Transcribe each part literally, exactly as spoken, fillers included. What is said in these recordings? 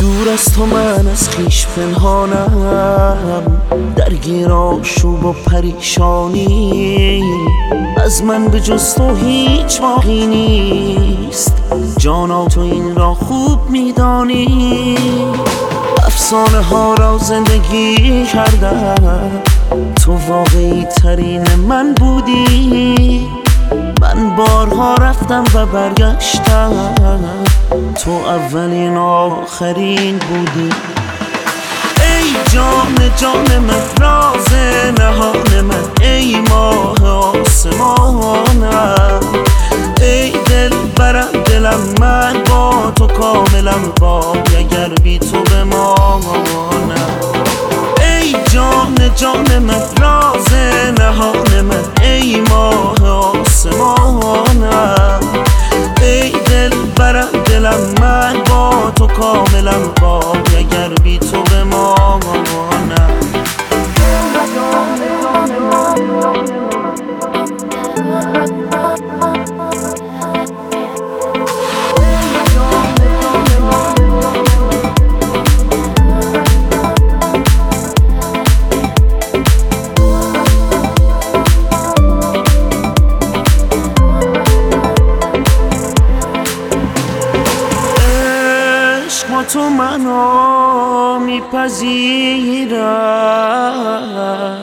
دور از تو من از خویش پنهانم، درگیر آشوب و پریشانی. از من به جز تو هیچ باقی نیست، جانا تو این را خوب میدانی. افسانه ها را زندگی کردم، تو واقعی ترین من بودی. من بارها رفتم و برگشتم، تو اولین آخرین بودی. ای جان جان من، راز نهان من، ای ماه آسمانم، ای دل برم دلم، من با تو کاملم، وای اگر بی تو بمانم. ای جان جان من، راز نهان من، ای ماه آسمانم، ای دل برم دلم، من با تو کاملم، وای اگر بی تو بمانم. ما تو منو میپذیرم،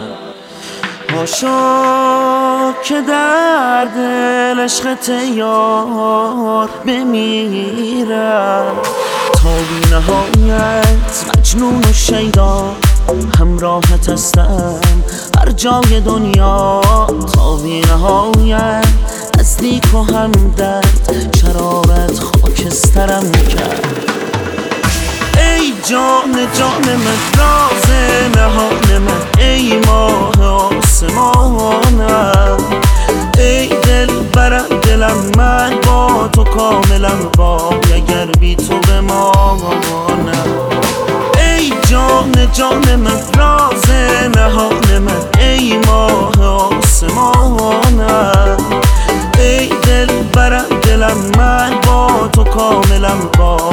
هاشا که در دل عشقت یار بمیرم. تا بی نهایت مجنون و شیدا، همراهت هستم هر جای دنیا. تا بی نهایت نزدیک و همدرد، شرارت خاکسترم کرد. ای جان جان من، راز نهان من، ای ماه آسمانم، ای دل برم دلم، من با تو کاملم، وای اگر بی تو بمانم. ای جان جان من، راز نهان من، ای ماه آسمانم، ای دل برم دلم، من با تو کاملم، وای